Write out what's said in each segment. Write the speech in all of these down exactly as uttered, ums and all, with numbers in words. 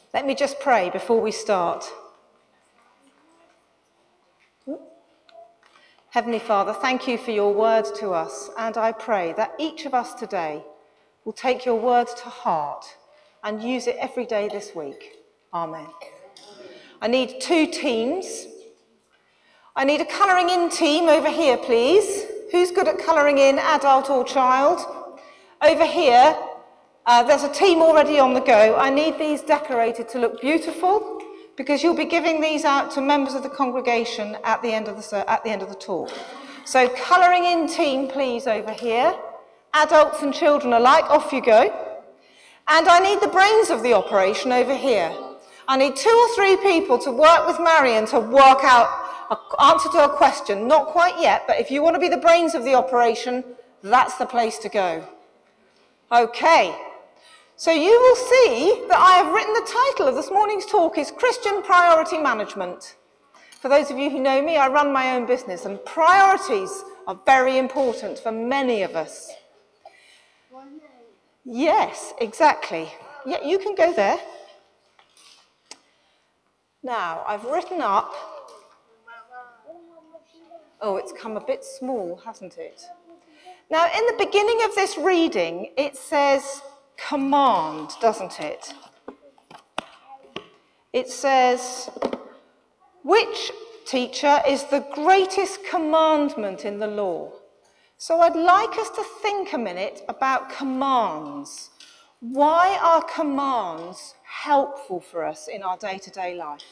Let me just pray before we start. Heavenly Father, thank you for your word to us, and I pray that each of us today will take your word to heart and use it every day this week. Amen. I need two teams. I need a colouring in team over here, please. Who's good at colouring in, adult or child? Over here, uh, there's a team already on the go. I need these decorated to look beautiful because you'll be giving these out to members of the congregation at the end of the, at the end of the talk. So colouring in team, please, over here. Adults and children alike, off you go. And I need the brains of the operation over here. I need two or three people to work with Marion to work out an answer to a question. Not quite yet, but if you want to be the brains of the operation, that's the place to go. Okay, so you will see that I have written the title of this morning's talk is Christian Priority Management. For those of you who know me, I run my own business, and priorities are very important for many of us. Yes, exactly. Yeah, you can go there. Now, I've written up... Oh, it's come a bit small, hasn't it? Now, in the beginning of this reading, it says command, doesn't it? It says, which, teacher, is the greatest commandment in the law? So I'd like us to think a minute about commands. Why are commands helpful for us in our day-to-day life?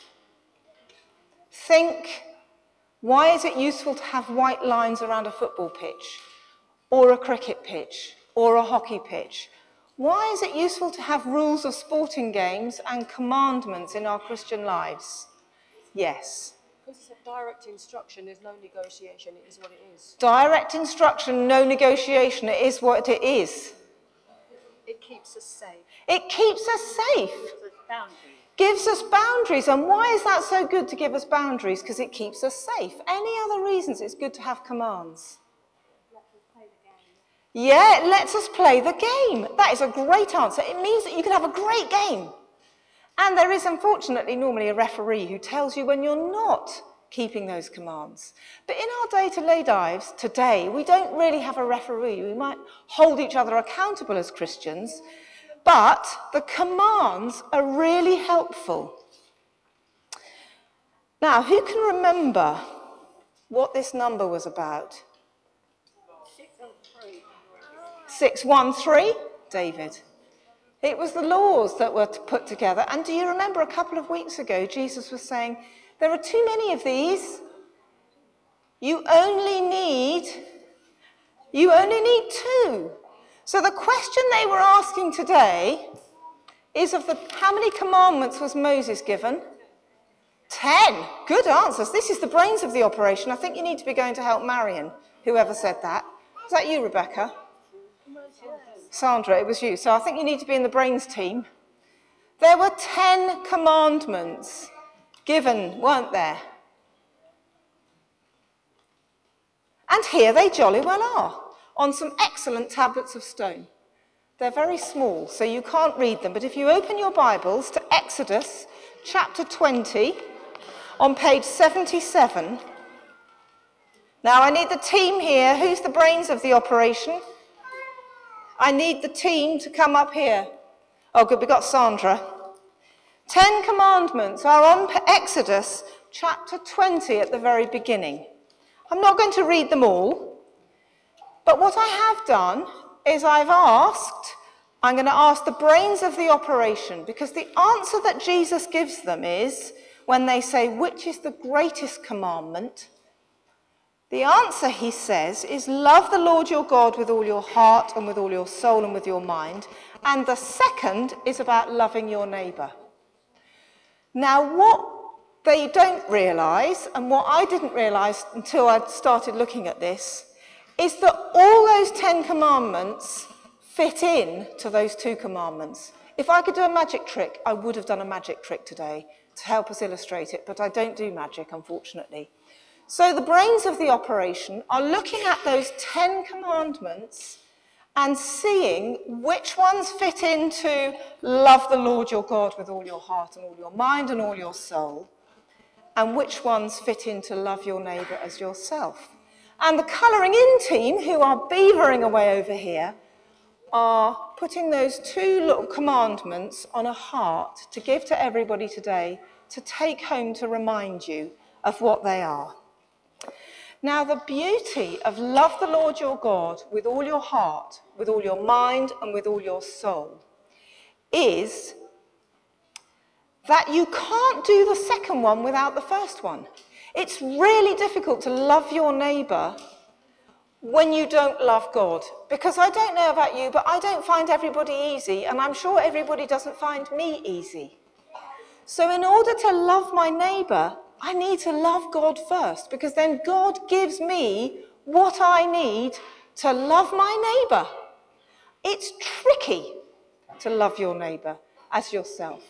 Think, why is it useful to have white lines around a football pitch, or a cricket pitch, or a hockey pitch? Why is it useful to have rules of sporting games and commandments in our Christian lives? Yes. Because direct instruction is no negotiation, it is what it is. Direct instruction, no negotiation, it is what it is. It keeps us safe. It keeps us safe. Gives us boundaries. Gives us boundaries. And why is that so good to give us boundaries? Because it keeps us safe. Any other reasons it's good to have commands? Yeah, it lets us play the game. That is a great answer. It means that you can have a great game. And there is, unfortunately, normally a referee who tells you when you're not keeping those commands. But in our day-to-day lives today, we don't really have a referee. We might hold each other accountable as Christians, but the commands are really helpful. Now, who can remember what this number was about? six one three, David. It was the laws that were put together. And do you remember a couple of weeks ago, Jesus was saying, there are too many of these. You only need, you only need two. So the question they were asking today is of the, how many commandments was Moses given? Ten. Good answers. This is the brains of the operation. I think you need to be going to help Marion, whoever said that. Is that you, Rebecca? Sandra, it was you. So I think you need to be in the brains team. There were ten commandments given, weren't there? And here they jolly well are, on some excellent tablets of stone. They're very small, so you can't read them, but if you open your Bibles to Exodus chapter twenty, on page seventy-seven. Now I need the team here. Who's the brains of the operation? I need the team to come up here. Oh, good, we've got Sandra. Ten Commandments are on Exodus chapter twenty at the very beginning. I'm not going to read them all, but what I have done is I've asked, I'm going to ask the brains of the operation, because the answer that Jesus gives them is, when they say, which is the greatest commandment? The answer, he says, is love the Lord your God with all your heart and with all your soul and with your mind. And the second is about loving your neighbour. Now, what they don't realise, and what I didn't realise until I started looking at this, is that all those Ten Commandments fit in to those two commandments. If I could do a magic trick, I would have done a magic trick today to help us illustrate it, but I don't do magic, unfortunately. So the brains of the operation are looking at those Ten Commandments and seeing which ones fit into love the Lord your God with all your heart and all your mind and all your soul, and which ones fit into love your neighbour as yourself. And the colouring in team, who are beavering away over here, are putting those two little commandments on a heart to give to everybody today to take home to remind you of what they are. Now, the beauty of love the Lord your God with all your heart, with all your mind, and with all your soul is that you can't do the second one without the first one. It's really difficult to love your neighbour when you don't love God. Because I don't know about you, but I don't find everybody easy, and I'm sure everybody doesn't find me easy. So in order to love my neighbour, I need to love God first, because then God gives me what I need to love my neighbour. It's tricky to love your neighbour as yourself.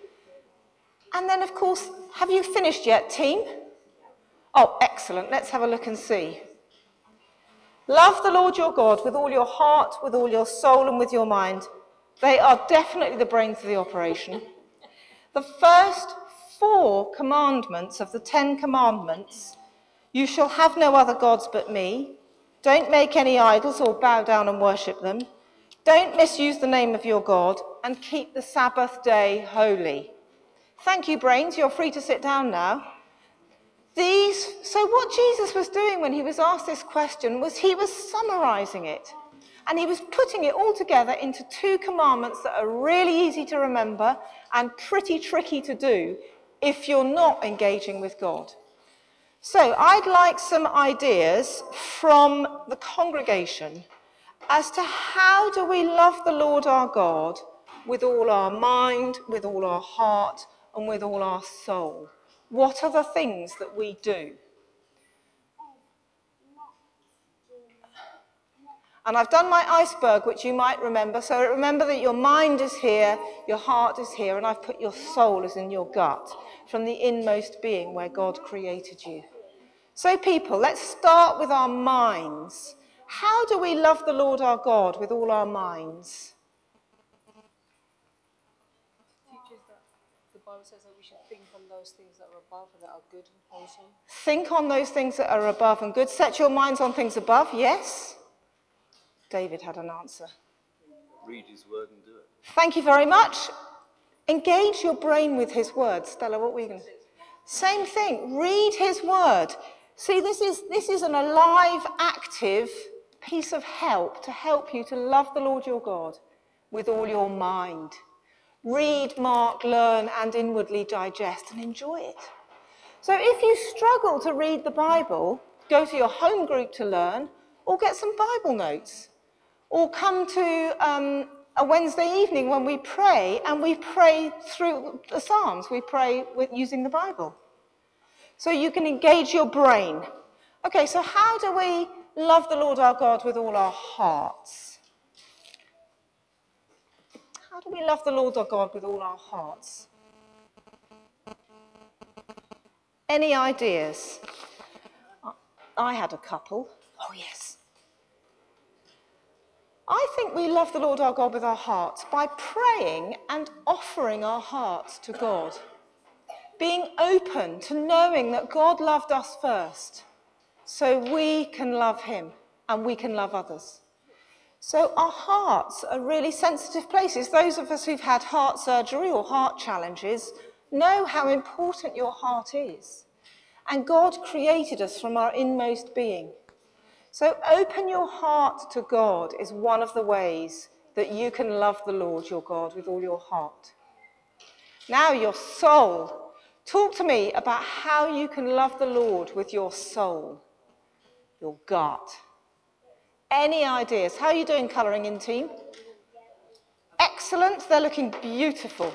And then, of course, have you finished yet, team? Oh, excellent. Let's have a look and see. Love the Lord your God with all your heart, with all your soul, and with your mind. They are definitely the brains of the operation. The first four commandments of the Ten Commandments: you shall have no other gods but me. Don't make any idols or bow down and worship them. Don't misuse the name of your God, and keep the Sabbath day holy. Thank you, brains. You're free to sit down now. These, so what Jesus was doing when he was asked this question was he was summarizing it. And he was putting it all together into two commandments that are really easy to remember and pretty tricky to do if you're not engaging with God. So I'd like some ideas from the congregation as to how do we love the Lord our God with all our mind, with all our heart, and with all our soul. What are the things that we do? And I've done my iceberg, which you might remember. So remember that your mind is here, your heart is here, and I've put your soul as in your gut, from the inmost being where God created you. So people, let's start with our minds. How do we love the Lord our God with all our minds? Teaches that the Bible says that we should think on those things that are above and that are good and wholesome. Think on those things that are above and good. Set your minds on things above, yes? David had an answer. Read his word and do it. Thank you very much. Engage your brain with his word. Stella, what were you going to say? Same thing. Read his word. See, this is, this is an alive, active piece of help to help you to love the Lord your God with all your mind. Read, mark, learn, and inwardly digest and enjoy it. So if you struggle to read the Bible, go to your home group to learn, or get some Bible notes. Or come to um, a Wednesday evening when we pray, and we pray through the Psalms. We pray with using the Bible. So you can engage your brain. Okay, so how do we love the Lord our God with all our hearts? How do we love the Lord our God with all our hearts? Any ideas? I had a couple. Oh, yes. I think we love the Lord our God with our hearts by praying and offering our hearts to God. Being open to knowing that God loved us first, so we can love him and we can love others. So our hearts are really sensitive places. Those of us who've had heart surgery or heart challenges know how important your heart is. And God created us from our inmost being. So open your heart to God is one of the ways that you can love the Lord your God with all your heart. Now your soul. Talk to me about how you can love the Lord with your soul, your gut. Any ideas? How are you doing, colouring in team? Excellent. They're looking beautiful.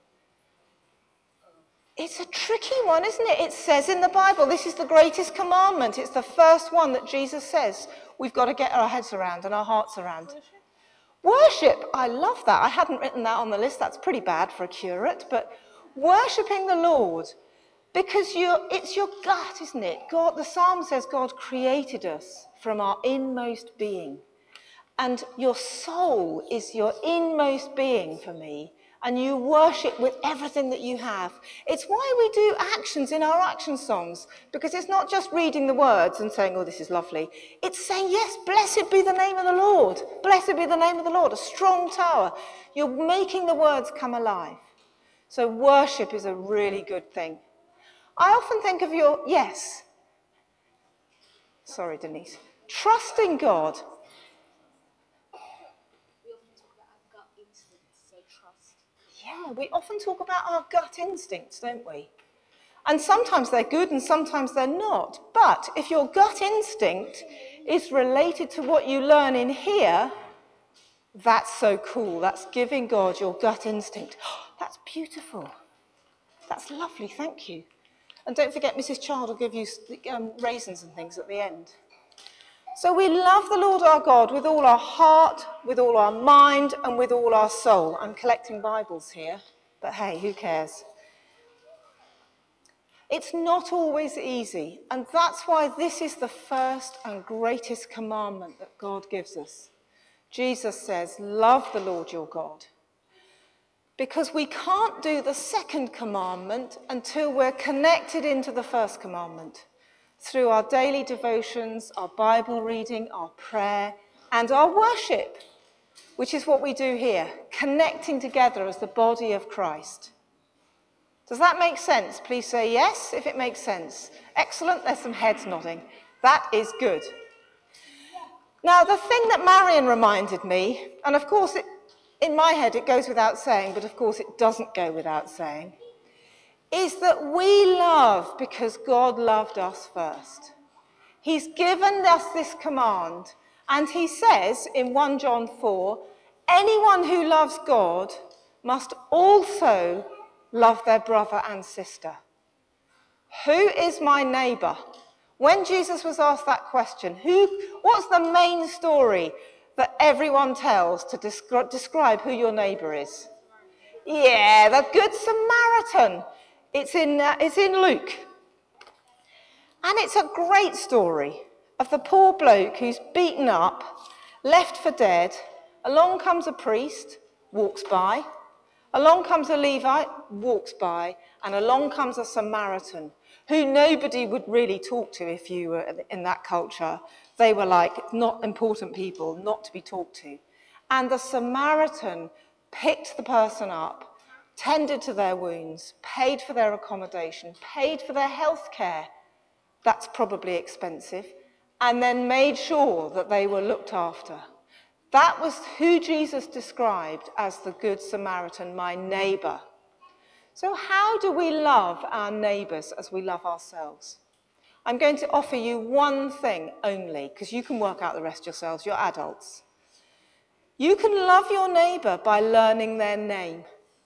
It's a tricky one, isn't it? It says in the Bible, this is the greatest commandment. It's the first one that Jesus says we've got to get our heads around and our hearts around. Worship. Worship. I love that. I hadn't written that on the list. That's pretty bad for a curate. But worshipping the Lord, because you're, it's your gut, isn't it? God, the psalm says God created us from our inmost being. and your soul is your inmost being for me, and you worship with everything that you have. It's why we do actions in our action songs, because it's not just reading the words and saying, oh, this is lovely. It's saying, yes, blessed be the name of the Lord. Blessed be the name of the Lord, a strong tower. You're making the words come alive. So worship is a really good thing. I often think of your, yes. Sorry, Denise. Trusting God. Yeah, we often talk about our gut instincts, don't we? And sometimes they're good and sometimes they're not. But if your gut instinct is related to what you learn in here, that's so cool. That's giving God your gut instinct. Oh, that's beautiful. That's lovely, thank you. And don't forget, Missus Child will give you um, raisins and things at the end. So we love the Lord our God with all our heart, with all our mind, and with all our soul. I'm collecting Bibles here, but hey, who cares? It's not always easy, and that's why this is the first and greatest commandment that God gives us. Jesus says, love the Lord your God. Because we can't do the second commandment until we're connected into the first commandment. Through our daily devotions, our Bible reading, our prayer, and our worship, which is what we do here, connecting together as the body of Christ. Does that make sense? Please say yes if it makes sense. Excellent, there's some heads nodding. That is good. Now, the thing that Marion reminded me, and of course it, in my head it goes without saying, but of course it doesn't go without saying, is that we love because God loved us first. He's given us this command, and he says in First John four, anyone who loves God must also love their brother and sister. Who is my neighbour? When Jesus was asked that question, who, what's the main story that everyone tells to descri- describe who your neighbour is? Yeah, the Good Samaritan. It's in, uh, it's in Luke. And it's a great story of the poor bloke who's beaten up, left for dead. Along comes a priest, walks by. Along comes a Levite, walks by. And along comes a Samaritan, who nobody would really talk to if you were in that culture. They were like not important people, not to be talked to. And the Samaritan picked the person up, tended to their wounds, paid for their accommodation, paid for their health care. That's probably expensive, and then made sure that they were looked after. That was who Jesus described as the Good Samaritan, my neighbour. So how do we love our neighbours as we love ourselves? I'm going to offer you one thing only, because you can work out the rest yourselves, you're adults. You can love your neighbour by learning their name.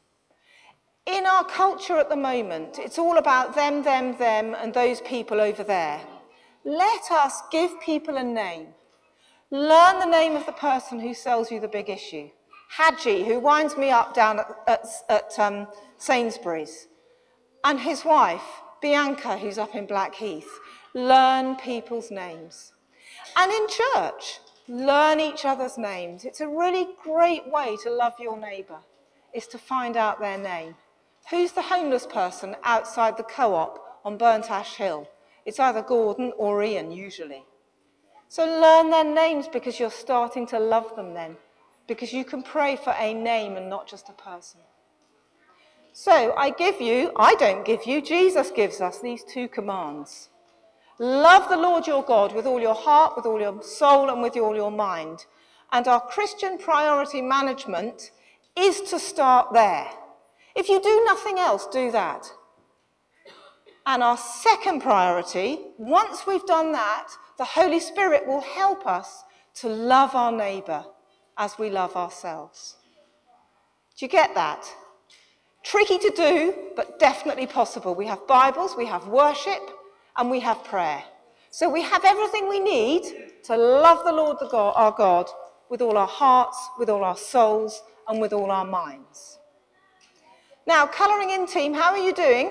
In our culture at the moment, it's all about them, them, them, and those people over there. Let us give people a name. Learn the name of the person who sells you the big issue. Hadji, who winds me up down at, at, at um, Sainsbury's. And his wife, Bianca, who's up in Blackheath. Learn people's names. And in church, learn each other's names. It's a really great way to love your neighbour, is to find out their name. Who's the homeless person outside the co-op on Burnt Ash Hill? It's either Gordon or Ian, usually. So learn their names because you're starting to love them then, because you can pray for a name and not just a person. So I give you, I don't give you, Jesus gives us these two commands. Love the Lord your God with all your heart, with all your soul, and with all your mind. And our Christian priority management is to start there. If you do nothing else, do that. And our second priority, once we've done that, the Holy Spirit will help us to love our neighbour as we love ourselves. Do you get that? Tricky to do, but definitely possible. We have Bibles, we have worship, and we have prayer. So we have everything we need to love the Lord the God, our God with all our hearts, with all our souls, and with all our minds. Now, colouring in team, how are you doing?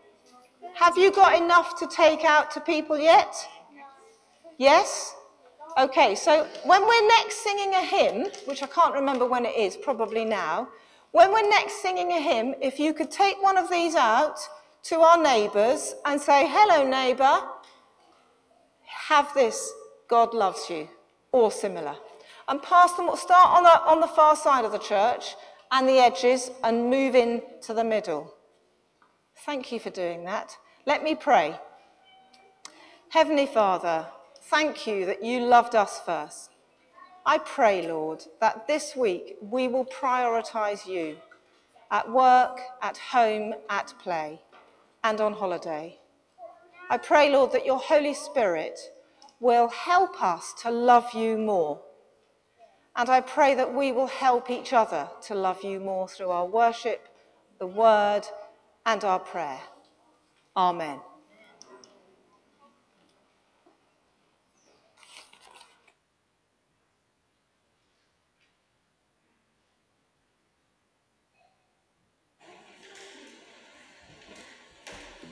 Have you got enough to take out to people yet? Yes? Okay, so when we're next singing a hymn, which I can't remember when it is, probably now, when we're next singing a hymn, if you could take one of these out to our neighbours and say, hello neighbour, have this, God loves you, or similar. And pass them, start on the, on the far side of the church and the edges and move in to the middle. Thank you for doing that. Let me pray. Heavenly Father, thank you that you loved us first. I pray, Lord, that this week we will prioritise you at work, at home, at play, and on holiday. I pray, Lord, that your Holy Spirit will help us to love you more. And I pray that we will help each other to love you more through our worship, the word, and our prayer. Amen.